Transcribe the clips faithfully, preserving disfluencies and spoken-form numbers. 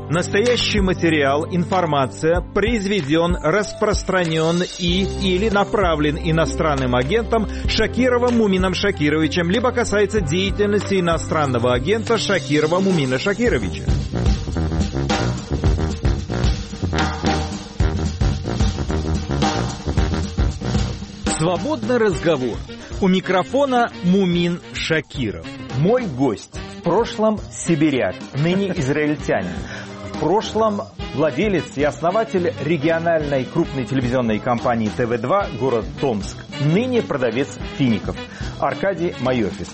Настоящий материал, информация произведен, распространен и или направлен иностранным агентом Шакировым Мумином Шакировичем, либо касается деятельности иностранного агента Шакирова Мумина Шакировича. Свободный разговор. У микрофона Мумин Шакиров. Мой гость. В прошлом сибиряк, ныне израильтянин. В прошлом владелец и основатель региональной крупной телевизионной компании тэ вэ два город Томск. Ныне продавец фиников. Аркадий Майофис.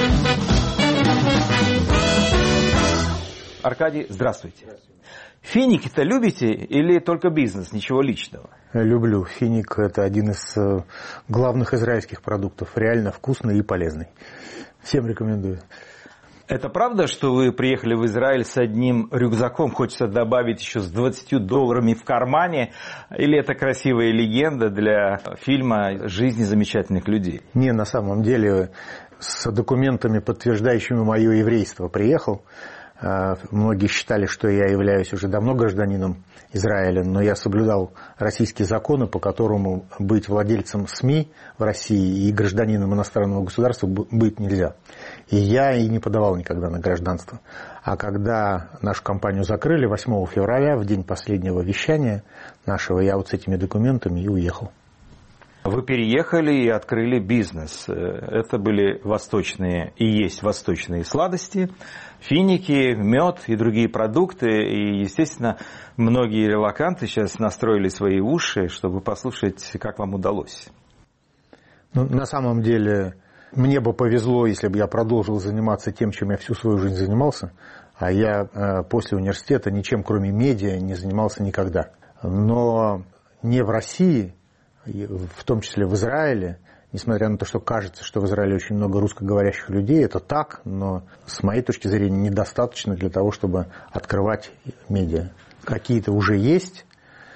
Аркадий, здравствуйте. Финики-то любите или только бизнес, ничего личного? Люблю. Финик – это один из главных израильских продуктов. Реально вкусный и полезный. Всем рекомендую. Это правда, что вы приехали в Израиль с одним рюкзаком, хочется добавить еще с двадцатью долларами в кармане? Или это красивая легенда для фильма «Жизни замечательных людей»? Не, на самом деле, с документами, подтверждающими мое еврейство, приехал. Многие считали, что я являюсь уже давно гражданином Израиля, но я соблюдал российские законы, по которому быть владельцем СМИ в России и гражданином иностранного государства быть нельзя. И я и не подавал никогда на гражданство. А когда нашу компанию закрыли восьмого февраля, в день последнего вещания нашего, я вот с этими документами и уехал. Вы переехали и открыли бизнес. Это были восточные и есть восточные сладости, финики, мед и другие продукты. И, естественно, многие релоканты сейчас настроили свои уши, чтобы послушать, как вам удалось. Ну, на самом деле, мне бы повезло, если бы я продолжил заниматься тем, чем я всю свою жизнь занимался. А я э, после университета ничем, кроме медиа, не занимался никогда. Но не в России, в том числе в Израиле, несмотря на то, что кажется, что в Израиле очень много русскоговорящих людей, это так, но с моей точки зрения недостаточно для того, чтобы открывать медиа. Какие-то уже есть,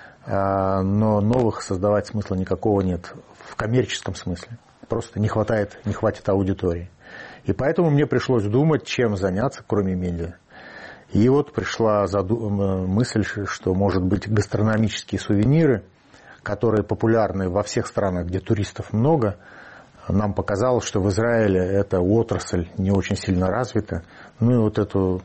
но новых создавать смысла никакого нет в коммерческом смысле. Просто не хватает, не хватит аудитории. И поэтому мне пришлось думать, чем заняться, кроме медиа. И вот пришла мысль, что, может быть, гастрономические сувениры, которые популярны во всех странах, где туристов много. Нам показалось, что в Израиле эта отрасль не очень сильно развита. Ну и вот эту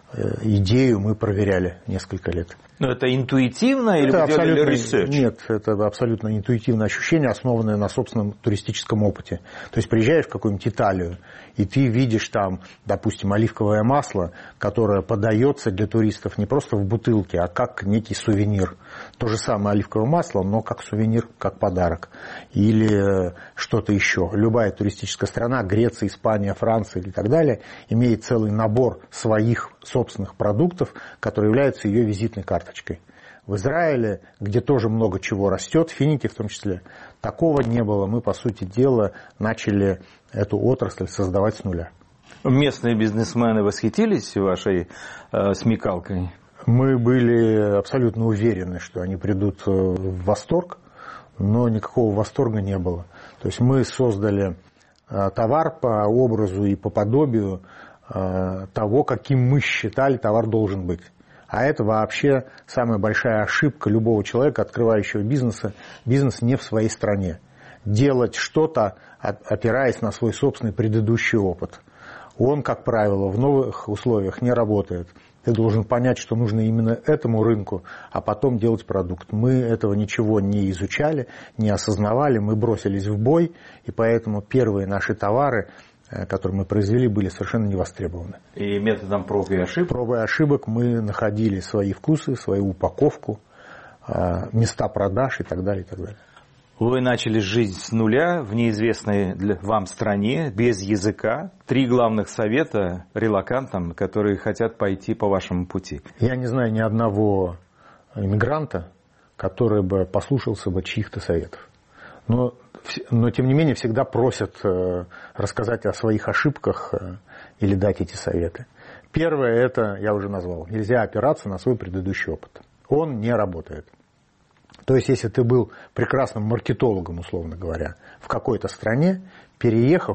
идею мы проверяли несколько лет. Но это интуитивно или это вы делали ресерч? Нет, это абсолютно интуитивное ощущение, основанное на собственном туристическом опыте. То есть приезжаешь в какую-нибудь Италию, и ты видишь там, допустим, оливковое масло, которое подается для туристов не просто в бутылке, а как некий сувенир. То же самое оливковое масло, но как сувенир, как подарок. Или что-то еще. Любая туристическая страна, Греция, Испания, Франция и так далее, имеет целый набор своих собственных продуктов, которые являются ее визитной карточкой. В Израиле, где тоже много чего растет, финики в том числе, такого не было. Мы, по сути дела, начали эту отрасль создавать с нуля. Местные бизнесмены восхитились вашей э, смекалкой? Мы были абсолютно уверены, что они придут в восторг, но никакого восторга не было. То есть мы создали э, товар по образу и по подобию э, того, каким мы считали товар должен быть. А это вообще самая большая ошибка любого человека, открывающего бизнеса. Бизнес не в своей стране. Делать что-то, опираясь на свой собственный предыдущий опыт. Он, как правило, в новых условиях не работает. Ты должен понять, что нужно именно этому рынку, а потом делать продукт. Мы этого ничего не изучали, не осознавали, мы бросились в бой, и поэтому первые наши товары, которые мы произвели, были совершенно не востребованы. И методом проб и ошибок? Проб и ошибок мы находили свои вкусы, свою упаковку, места продаж и так далее, и так далее. Вы начали жизнь с нуля в неизвестной для вам стране, без языка. Три главных совета релокантам, которые хотят пойти по вашему пути. Я не знаю ни одного иммигранта, который бы послушался бы чьих-то советов. Но, но, тем не менее, всегда просят рассказать о своих ошибках или дать эти советы. Первое, это я уже назвал. Нельзя опираться на свой предыдущий опыт. Он не работает. То есть, если ты был прекрасным маркетологом, условно говоря, в какой-то стране, переехав,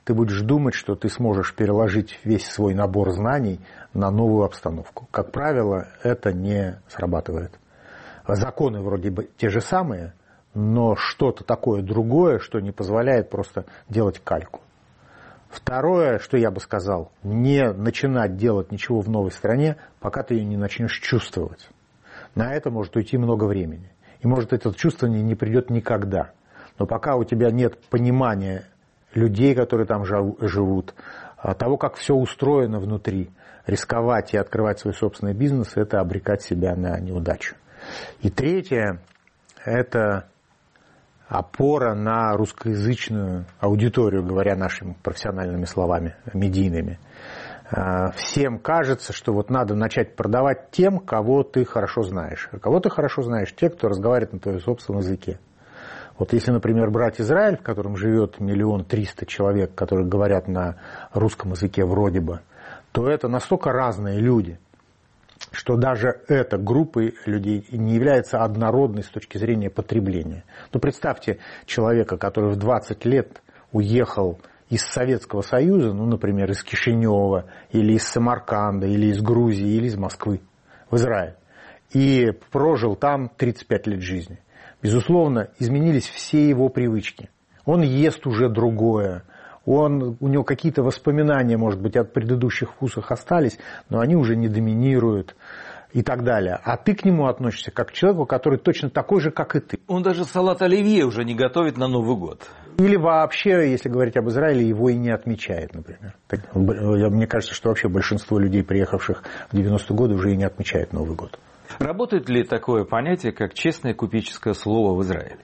ты будешь думать, что ты сможешь переложить весь свой набор знаний на новую обстановку. Как правило, это не срабатывает. Законы вроде бы те же самые, но что-то такое другое, что не позволяет просто делать кальку. Второе, что я бы сказал, не начинать делать ничего в новой стране, пока ты ее не начнешь чувствовать. На это может уйти много времени. И может это чувствование не придет никогда. Но пока у тебя нет понимания людей, которые там живут, того, как все устроено внутри, рисковать и открывать свой собственный бизнес, это обрекать себя на неудачу. И третье, это опора на русскоязычную аудиторию, говоря нашими профессиональными словами, медийными. Всем кажется, что вот надо начать продавать тем, кого ты хорошо знаешь. А кого ты хорошо знаешь? Те, кто разговаривает на твоем собственном языке. Вот если, например, брать Израиль, в котором живет миллион триста человек, которые говорят на русском языке вроде бы, то это настолько разные люди, что даже эта группа людей не является однородной с точки зрения потребления. Ну, представьте человека, который в двадцать лет уехал из Советского Союза, ну, например, из Кишинева, или из Самарканда, или из Грузии, или из Москвы в Израиль, и прожил там тридцать пять лет жизни. Безусловно, изменились все его привычки. Он ест уже другое. Он, у него какие-то воспоминания, может быть, от предыдущих вкусов остались, но они уже не доминируют и так далее. А ты к нему относишься как к человеку, который точно такой же, как и ты. Он даже салат оливье уже не готовит на Новый год. Или вообще, если говорить об Израиле, его и не отмечает, например. Мне кажется, что вообще большинство людей, приехавших в девяностые годы, уже и не отмечает Новый год. Работает ли такое понятие, как честное купеческое слово в Израиле?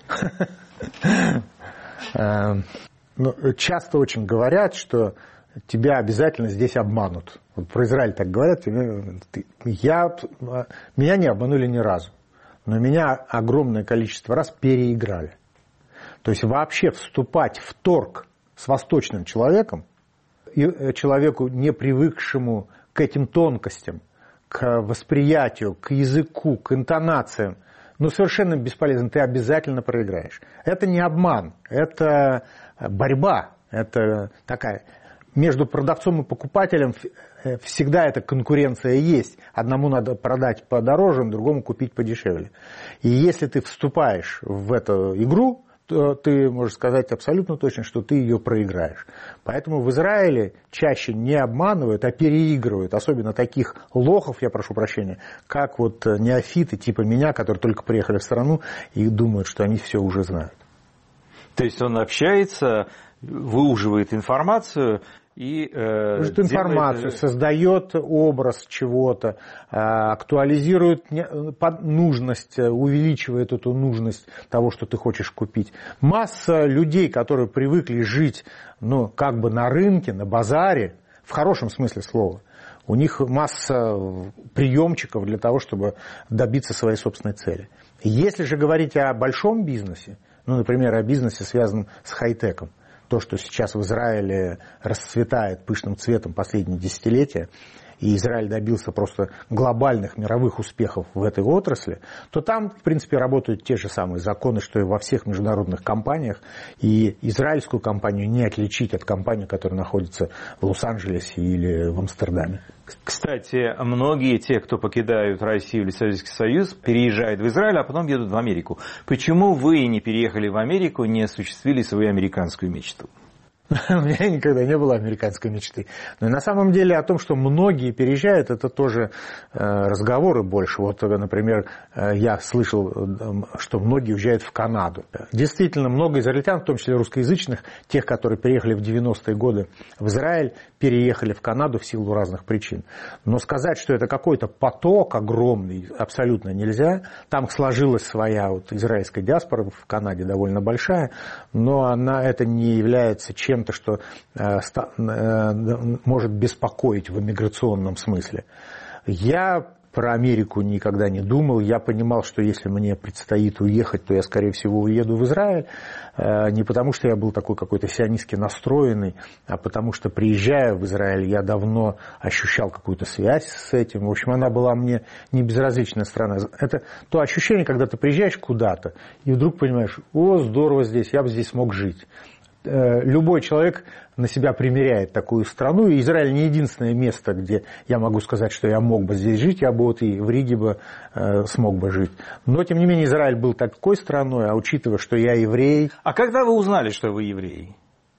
Ну, часто очень говорят, что тебя обязательно здесь обманут. Вот про Израиль так говорят. Я, меня не обманули ни разу, но меня огромное количество раз переиграли. То есть вообще вступать в торг с восточным человеком, человеку, не привыкшему к этим тонкостям, к восприятию, к языку, к интонациям, ну, совершенно бесполезно, ты обязательно проиграешь. Это не обман, это борьба, это такая... Между продавцом и покупателем всегда эта конкуренция есть. Одному надо продать подороже, другому купить подешевле. И если ты вступаешь в эту игру, то ты можешь сказать абсолютно точно, что ты ее проиграешь. Поэтому в Израиле чаще не обманывают, а переигрывают. Особенно таких лохов, я прошу прощения, как вот неофиты типа меня, которые только приехали в страну и думают, что они все уже знают. То есть он общается, выуживает информацию и э, Может, информацию, делает... создает образ чего-то, актуализирует нужность, увеличивает эту нужность того, что ты хочешь купить. Масса людей, которые привыкли жить, ну, как бы на рынке, на базаре, в хорошем смысле слова, у них масса приемчиков для того, чтобы добиться своей собственной цели. Если же говорить о большом бизнесе, ну, например, о бизнесе, связанном с хай-теком, то, что сейчас в Израиле расцветает пышным цветом последние десятилетия, и Израиль добился просто глобальных мировых успехов в этой отрасли, то там, в принципе, работают те же самые законы, что и во всех международных компаниях, и израильскую компанию не отличить от компании, которая находится в Лос-Анджелесе или в Амстердаме. Кстати, многие те, кто покидают Россию или Советский Союз, переезжают в Израиль, а потом едут в Америку. Почему вы не переехали в Америку, не осуществили свою американскую мечту? У меня никогда не было американской мечты. Но на самом деле о том, что многие переезжают, это тоже разговоры больше. Вот, например, я слышал, что многие уезжают в Канаду. Действительно, много израильтян, в том числе русскоязычных, тех, которые переехали в девяностые годы в Израиль, переехали в Канаду в силу разных причин. Но сказать, что это какой-то поток огромный, абсолютно нельзя. Там сложилась своя вот израильская диаспора в Канаде, довольно большая, но она, это не является чем то, что э, э, может беспокоить в эмиграционном смысле. Я про Америку никогда не думал. Я понимал, что если мне предстоит уехать, то я, скорее всего, уеду в Израиль. Э, не потому, что я был такой какой-то сионистски настроенный, а потому что, приезжая в Израиль, я давно ощущал какую-то связь с этим. В общем, она была мне не безразличная страна. Это то ощущение, когда ты приезжаешь куда-то, и вдруг понимаешь, о, здорово здесь, я бы здесь мог жить. любой человек на себя примеряет такую страну. И Израиль не единственное место, где я могу сказать, что я мог бы здесь жить, я бы вот и в Риге бы э, смог бы жить. Но, тем не менее, Израиль был такой страной, а учитывая, что я еврей... А когда вы узнали, что вы еврей?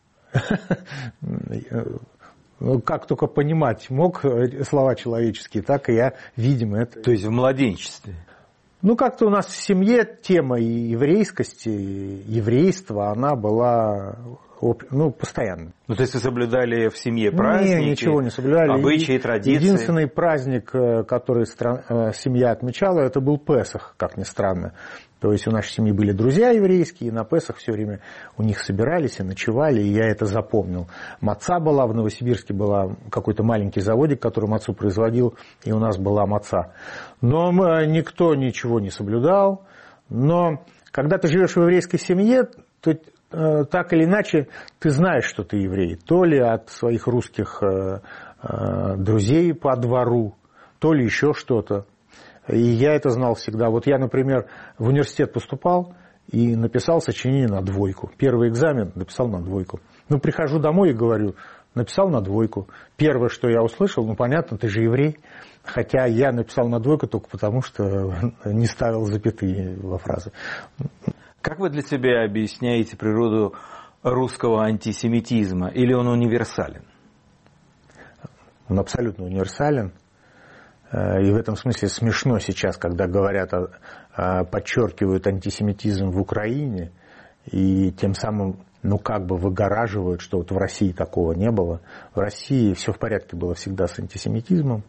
Ну, как только понимать мог слова человеческие, так и я, видимо, это... То есть в младенчестве? Ну, как-то у нас в семье тема еврейскости, еврейства, она была, ну, постоянно. Ну, то есть вы соблюдали в семье праздники? Нет, ничего не соблюдали. Обычаи, традиции? Единственный праздник, который семья отмечала, это был Песах, как ни странно. То есть у нашей семьи были друзья еврейские, и на Песах все время у них собирались и ночевали, и я это запомнил. Маца была, в Новосибирске был какой-то маленький заводик, который мацу производил, и у нас была маца. Но никто ничего не соблюдал. Но когда ты живешь в еврейской семье, то так или иначе ты знаешь, что ты еврей. То ли от своих русских друзей по двору, то ли еще что-то. И я это знал всегда. Вот я, например, в университет поступал и написал сочинение на двойку. Первый экзамен написал на двойку. Ну, прихожу домой и говорю, написал на двойку. Первое, что я услышал, ну, понятно, ты же еврей. Хотя я написал на двойку только потому, что не ставил запятые во фразы. Как вы для себя объясняете природу русского антисемитизма? Или он универсален? Он абсолютно универсален. И в этом смысле смешно сейчас, когда говорят, подчеркивают антисемитизм в Украине, и тем самым, ну, как бы выгораживают, что вот в России такого не было. В России все в порядке было всегда с антисемитизмом.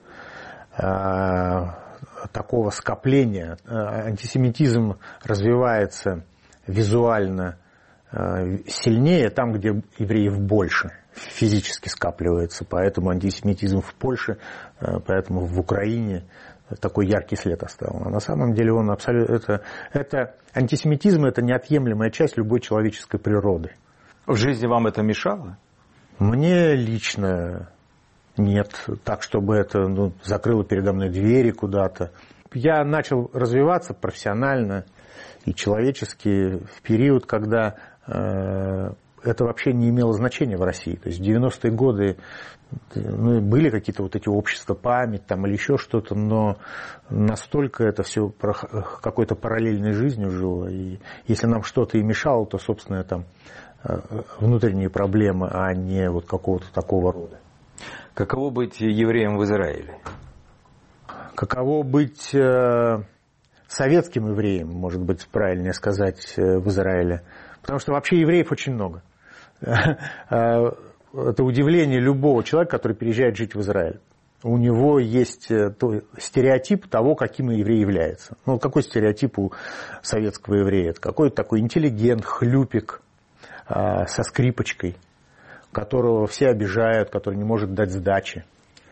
Такого скопления. Антисемитизм развивается визуально сильнее там, где евреев больше. Физически скапливается, поэтому антисемитизм в Польше, поэтому в Украине такой яркий след оставил. А на самом деле он абсолютно... Это, это, антисемитизм – это неотъемлемая часть любой человеческой природы. В жизни вам это мешало? Мне лично нет, так, чтобы это ну, закрыло передо мной двери куда-то. Я начал развиваться профессионально и человечески в период, когда... это вообще не имело значения в России. То есть в девяностые годы ну, были какие-то вот эти общества память там, или еще что-то, но настолько это все какой-то параллельной жизнью жило. И если нам что-то и мешало, то, собственно, там внутренние проблемы, а не вот какого-то такого рода. Каково быть евреем в Израиле? Каково быть э, советским евреем, может быть, правильнее сказать, э, в Израиле. Потому что вообще евреев очень много. Это удивление любого человека, который переезжает жить в Израиль. У него есть стереотип того, каким еврей является. Ну, какой стереотип у советского еврея? Это какой-то такой интеллигент, хлюпик со скрипочкой, которого все обижают, который не может дать сдачи.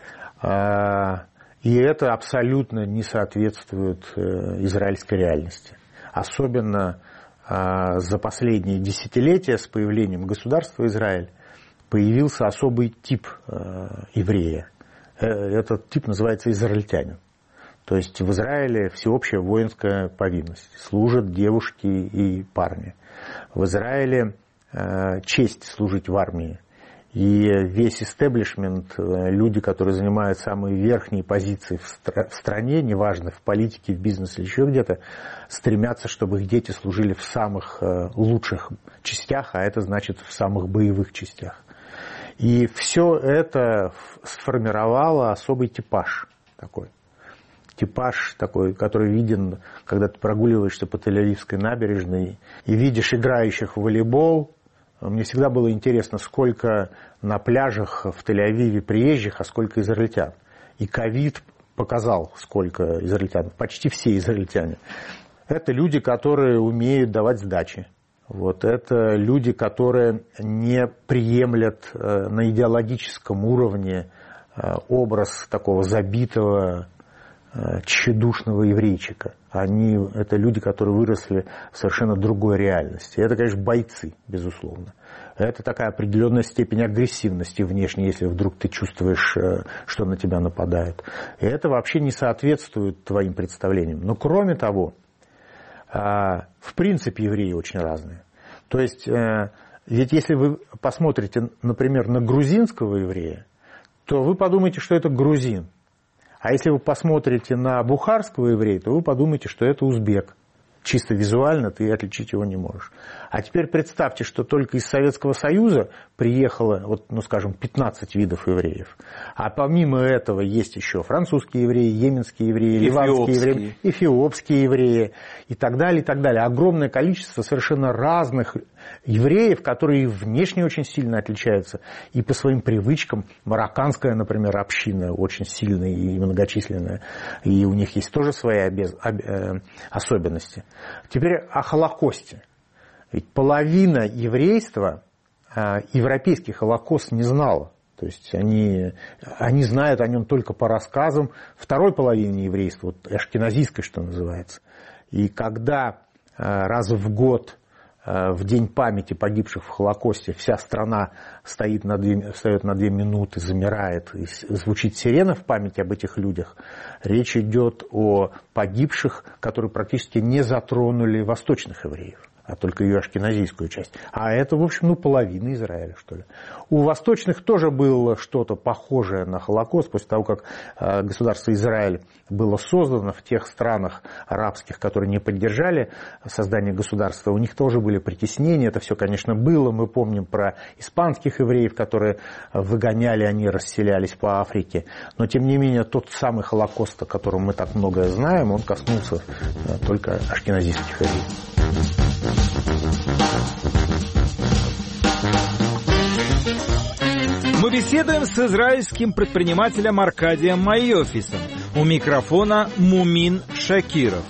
И это абсолютно не соответствует израильской реальности. Особенно за последние десятилетия с появлением государства Израиль появился особый тип еврея. Этот тип называется израильтянин. То есть в Израиле всеобщая воинская повинность. Служат девушки и парни. В Израиле честь служить в армии. И весь истеблишмент, люди, которые занимают самые верхние позиции в стране, неважно, в политике, в бизнесе или еще где-то, стремятся, чтобы их дети служили в самых лучших частях, а это значит в самых боевых частях. И все это сформировало особый типаж такой. Типаж такой, который виден, когда ты прогуливаешься по Тель-Авивской набережной и видишь играющих в волейбол. Мне всегда было интересно, сколько на пляжах в Тель-Авиве приезжих, а сколько израильтян. И ковид показал, сколько израильтян. Почти все израильтяне. Это люди, которые умеют давать сдачи. Вот. Это люди, которые не приемлят на идеологическом уровне образ такого забитого, тщедушного еврейчика. Они, это люди, которые выросли в совершенно другой реальности. Это, конечно, бойцы, безусловно. Это такая определенная степень агрессивности внешней, если вдруг ты чувствуешь, что на тебя нападают. И это вообще не соответствует твоим представлениям. Но кроме того, в принципе, евреи очень разные. То есть Ведь если вы посмотрите, например, на грузинского еврея, то вы подумаете, что это грузин. А если вы посмотрите на бухарского еврея, то вы подумаете, что это узбек. Чисто визуально ты отличить его не можешь. А теперь представьте, что только из Советского Союза приехало, вот, ну, скажем, пятнадцать видов евреев. А помимо этого есть еще французские евреи, йеменские евреи, ливанские евреи, эфиопские евреи и так далее, и так далее. Огромное количество совершенно разных евреев, которые внешне очень сильно отличаются и по своим привычкам. Марокканская, например, община очень сильная и многочисленная, и у них есть тоже свои обез... об... особенности. Теперь о Холокосте. Ведь половина еврейства европейский Холокост не знала. То есть они, они знают о нем только по рассказам второй половины еврейства, вот ашкеназийской, что называется. И когда раз в год, в день памяти погибших в Холокосте, вся страна стоит на две, встает на две минуты, замирает, и звучит сирена в памяти об этих людях, речь идет о погибших, которые практически не затронули восточных евреев, а только ее ашкеназийскую часть. А это, в общем, ну, половина Израиля, что ли. У восточных тоже было что-то похожее на Холокост, после того, как государство Израиль было создано в тех странах арабских, которые не поддержали создание государства. У них тоже были притеснения, это все, конечно, было. Мы помним про испанских евреев, которые выгоняли, они расселялись по Африке. Но, тем не менее, тот самый Холокост, о котором мы так многое знаем, он коснулся только ашкеназийских евреев. Мы беседуем с израильским предпринимателем Аркадием Майофисом. У микрофона Мумин Шакиров.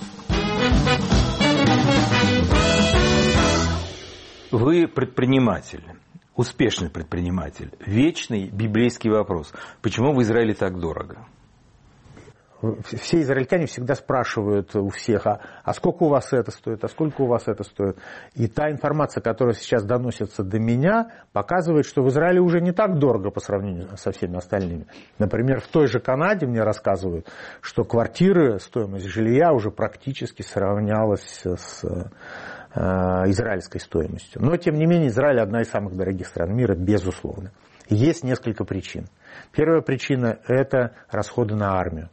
Вы предприниматель, успешный предприниматель. Вечный библейский вопрос. Почему в Израиле так дорого? Все израильтяне всегда спрашивают у всех, а, а сколько у вас это стоит, а сколько у вас это стоит. И та информация, которая сейчас доносится до меня, показывает, что в Израиле уже не так дорого по сравнению со всеми остальными. Например, в той же Канаде мне рассказывают, что квартиры, стоимость жилья уже практически сравнялась с э, израильской стоимостью. Но, тем не менее, Израиль одна из самых дорогих стран мира, безусловно. Есть несколько причин. Первая причина – это расходы на армию.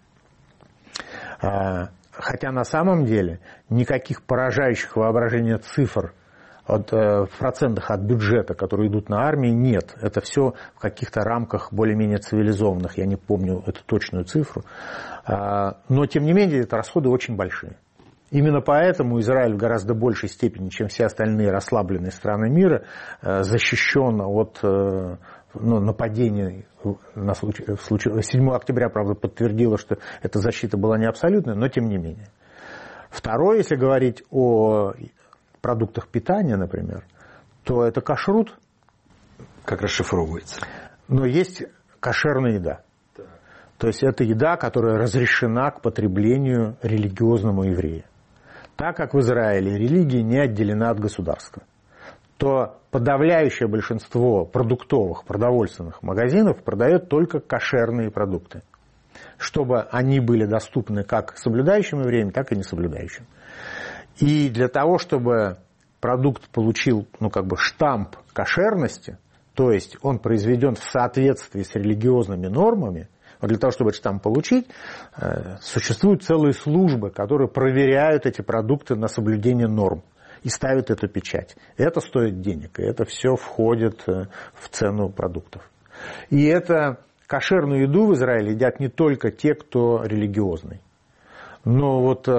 Хотя на самом деле никаких поражающих воображение цифр от, в процентах от бюджета, которые идут на армию, нет. Это все в каких-то рамках более-менее цивилизованных. Я не помню эту точную цифру. Но, тем не менее, это расходы очень большие. Именно поэтому Израиль в гораздо большей степени, чем все остальные расслабленные страны мира, защищен от ну, нападения. На случай, в случае, седьмого октября, правда, подтвердило, что эта защита была не абсолютная, но тем не менее. Второе, если говорить о продуктах питания, например, то это кашрут. Как расшифровывается? Но есть кошерная еда. Да. То есть это еда, которая разрешена к потреблению религиозному еврею. Так как в Израиле религия не отделена от государства, то подавляющее большинство продуктовых, продовольственных магазинов продает только кошерные продукты, чтобы они были доступны как соблюдающим евреям, так и несоблюдающим. И для того, чтобы продукт получил, ну, как бы штамп кошерности, то есть он произведен в соответствии с религиозными нормами, вот для того, чтобы этот штамп получить, существуют целые службы, которые проверяют эти продукты на соблюдение норм и ставят эту печать. Это стоит денег, и это все входит в цену продуктов. И это кошерную еду в Израиле едят не только те, кто религиозный, но вот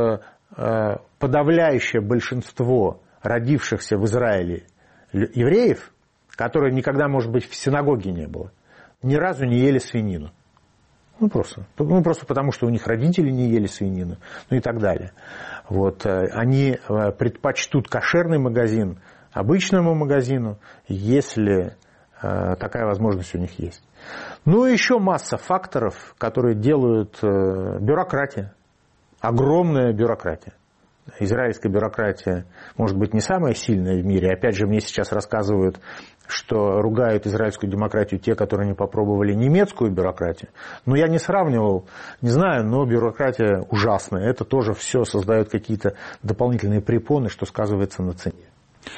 подавляющее большинство родившихся в Израиле евреев, которые никогда, может быть, в синагоге не было, ни разу не ели свинину. Ну просто, ну, просто потому, что у них родители не ели свинину, ну и так далее. Вот, они предпочтут кошерный магазин обычному магазину, если такая возможность у них есть. Ну и еще масса факторов, которые делают бюрократия, огромная бюрократия. Израильская бюрократия, может быть, не самая сильная в мире. Опять же, мне сейчас рассказывают, что ругают израильскую демократию те, которые не попробовали немецкую бюрократию. Но я не сравнивал, не знаю, но бюрократия ужасная. Это тоже все создает какие-то дополнительные препоны, что сказывается на цене.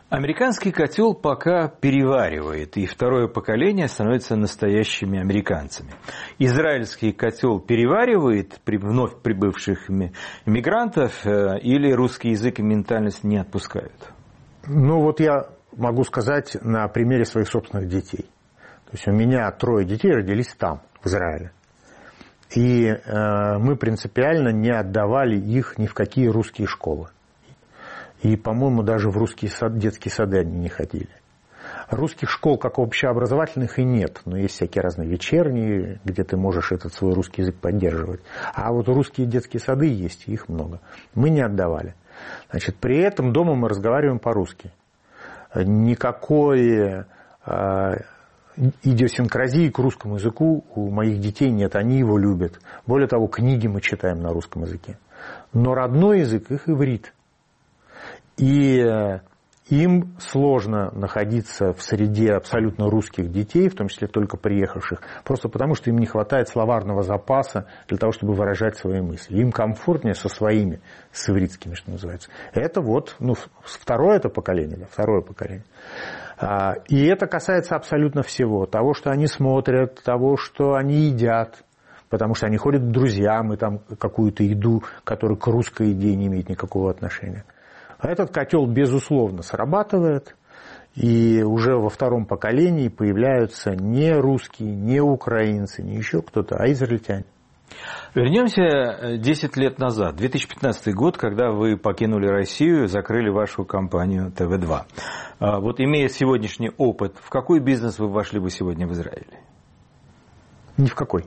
Американский котел пока переваривает, и второе поколение становится настоящими американцами. Израильский котел переваривает при вновь прибывших иммигрантов или русский язык и ментальность не отпускают? Ну вот я могу сказать на примере своих собственных детей. То есть у меня трое детей родились там, в Израиле. И э, мы принципиально не отдавали их ни в какие русские школы. И, по-моему, даже в русские сад, детские сады они не ходили. Русских школ, как общеобразовательных, и нет. Но есть всякие разные вечерние, где ты можешь этот свой русский язык поддерживать. А вот русские детские сады есть, их много. Мы не отдавали. Значит, при этом дома мы разговариваем по-русски. Никакой э, идиосинкразии к русскому языку у моих детей нет. Они его любят. Более того, книги мы читаем на русском языке. Но родной язык их иврит. И им сложно находиться в среде абсолютно русских детей, в том числе только приехавших, просто потому, что им не хватает словарного запаса для того, чтобы выражать свои мысли. Им комфортнее со своими, с ивритскими, что называется. Это вот, ну, второе это поколение, да, второе поколение. И это касается абсолютно всего. Того, что они смотрят, того, что они едят, потому что они ходят к друзьям и там какую-то еду, которая к русской еде не имеет никакого отношения. А этот котел, безусловно, срабатывает, и уже во втором поколении появляются не русские, не украинцы, не еще кто-то, а израильтяне. Вернемся десять лет назад, две тысячи пятнадцатый год, когда вы покинули Россию, закрыли вашу компанию Тэ Вэ два. Вот имея сегодняшний опыт, в какой бизнес вы вошли бы сегодня в Израиле? Ни в какой.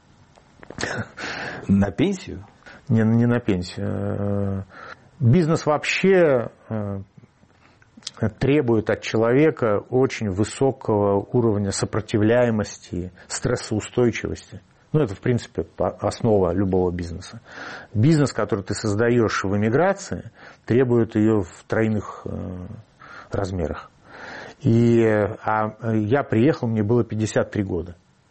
На пенсию? Не, не на пенсию. Бизнес вообще требует от человека очень высокого уровня сопротивляемости, стрессоустойчивости. Ну, это, в принципе, основа любого бизнеса. Бизнес, который ты создаешь в эмиграции, требует ее в тройных размерах. И, а я приехал, мне было пятьдесят три года.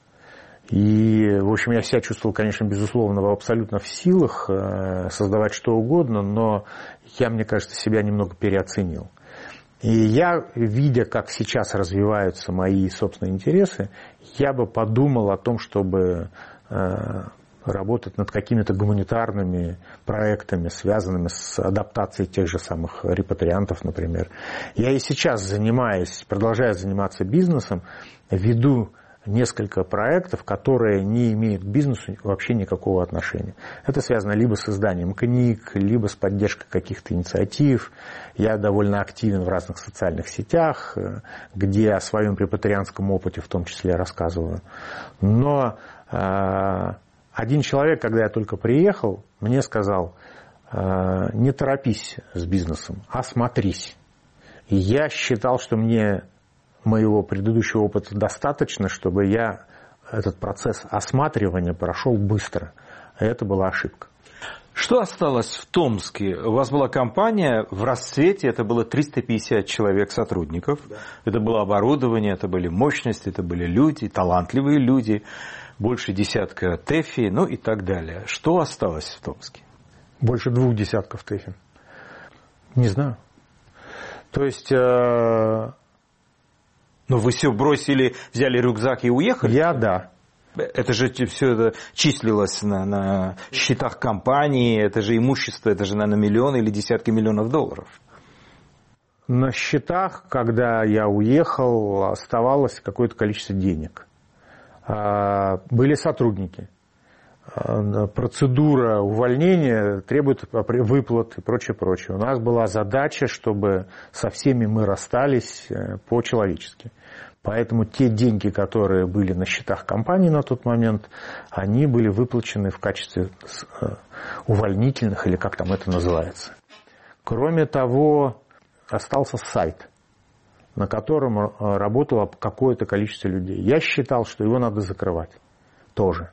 И, в общем, я себя чувствовал, конечно, безусловно, абсолютно в силах создавать что угодно, но я, мне кажется, себя немного переоценил. И я, видя, как сейчас развиваются мои собственные интересы, я бы подумал о том, чтобы работать над какими-то гуманитарными проектами, связанными с адаптацией тех же самых репатриантов, например. Я и сейчас занимаюсь, продолжаю заниматься бизнесом, веду несколько проектов, которые не имеют к бизнесу вообще никакого отношения. Это связано либо с изданием книг, либо с поддержкой каких-то инициатив. Я довольно активен в разных социальных сетях, где о своем репатрианском опыте в том числе рассказываю. Но э, один человек, когда я только приехал, мне сказал: э, не торопись с бизнесом, осмотрись. И я считал, что мне моего предыдущего опыта достаточно, чтобы я этот процесс осматривания прошел быстро. Это была ошибка. Что осталось в Томске? У вас была компания в расцвете, это было триста пятьдесят человек сотрудников. Да. Это было оборудование, это были мощности, это были люди, талантливые люди, больше десятка ТЭФИ, ну и так далее. Что осталось в Томске? Больше двух десятков ТЭФИ. Не знаю. То есть... Э... Ну, вы все бросили, взяли рюкзак и уехали? Я, да. Это же все это числилось на, на счетах компании, это же имущество, это же, наверное, миллионы или десятки миллионов долларов. На счетах, когда я уехал, оставалось какое-то количество денег. Были сотрудники. Процедура увольнения требует выплат и прочее, прочее. У нас была задача, чтобы со всеми мы расстались по-человечески. Поэтому те деньги, которые были на счетах компании на тот момент, они были выплачены в качестве увольнительных, или как там это называется. Кроме того, остался сайт, на котором работало какое-то количество людей. Я считал, что его надо закрывать тоже.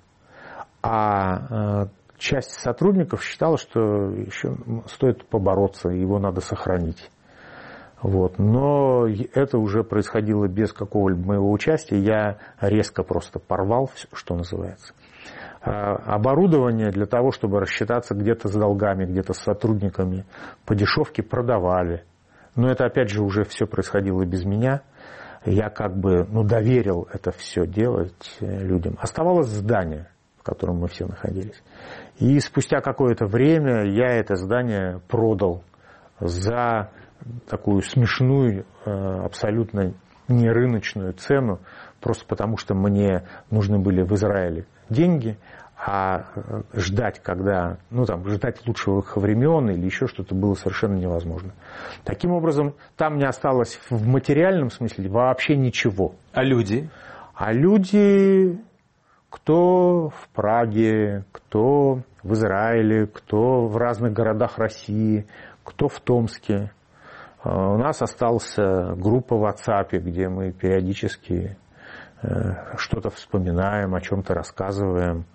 А часть сотрудников считала, что еще стоит побороться, его надо сохранить. Вот. Но это уже происходило без какого-либо моего участия. Я резко просто порвал, что называется. Оборудование для того, чтобы рассчитаться где-то с долгами, где-то с сотрудниками, по дешевке продавали. Но это, опять же, уже все происходило без меня. Я как бы ну, доверил это все делать людям. Оставалось здание, в котором мы все находились. И спустя какое-то время я это здание продал за такую смешную, абсолютно нерыночную цену, просто потому что мне нужны были в Израиле деньги, а ждать, когда, ну там, ждать лучших времен или еще что-то было совершенно невозможно. Таким образом, там не осталось в материальном смысле вообще ничего. А люди? А люди, кто в Праге, кто в Израиле, кто в разных городах России, кто в Томске. У нас осталась группа в WhatsApp, где мы периодически что-то вспоминаем, о чем-то рассказываем.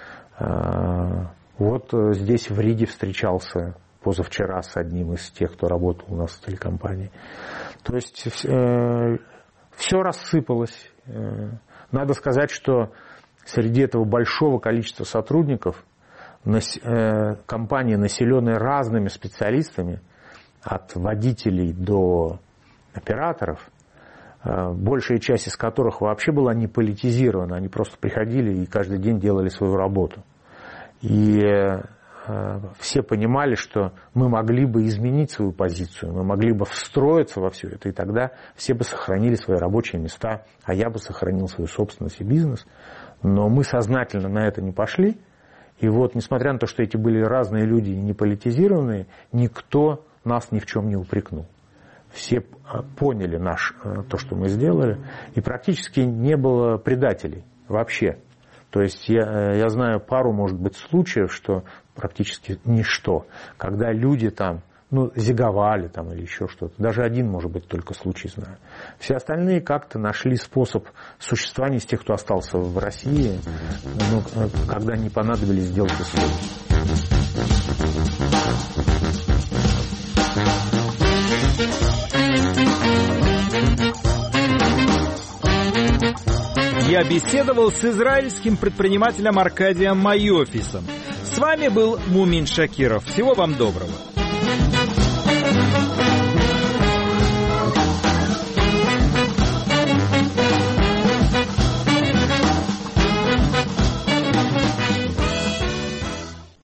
Вот здесь в Риге встречался позавчера с одним из тех, кто работал у нас в телекомпании. То есть все рассыпалось. Надо сказать, что среди этого большого количества сотрудников компания, населенная разными специалистами, от водителей до операторов, большая часть из которых вообще была не политизирована, они просто приходили и каждый день делали свою работу. И все понимали, что мы могли бы изменить свою позицию, мы могли бы встроиться во все это, и тогда все бы сохранили свои рабочие места, а я бы сохранил свою собственность и бизнес. Но мы сознательно на это не пошли. И вот, несмотря на то, что эти были разные люди, не политизированные, никто нас ни в чем не упрекнул. Все поняли наш, то, что мы сделали, и практически не было предателей вообще. То есть я, я знаю пару, может быть, случаев, что практически ничто, когда люди там, ну, зиговали там или еще что-то. Даже один, может быть, только случай знаю. Все остальные как-то нашли способ существования из тех, кто остался в России, ну, когда не понадобились сделать исследования. Я беседовал с израильским предпринимателем Аркадием Майофисом. С вами был Мумин Шакиров. Всего вам доброго.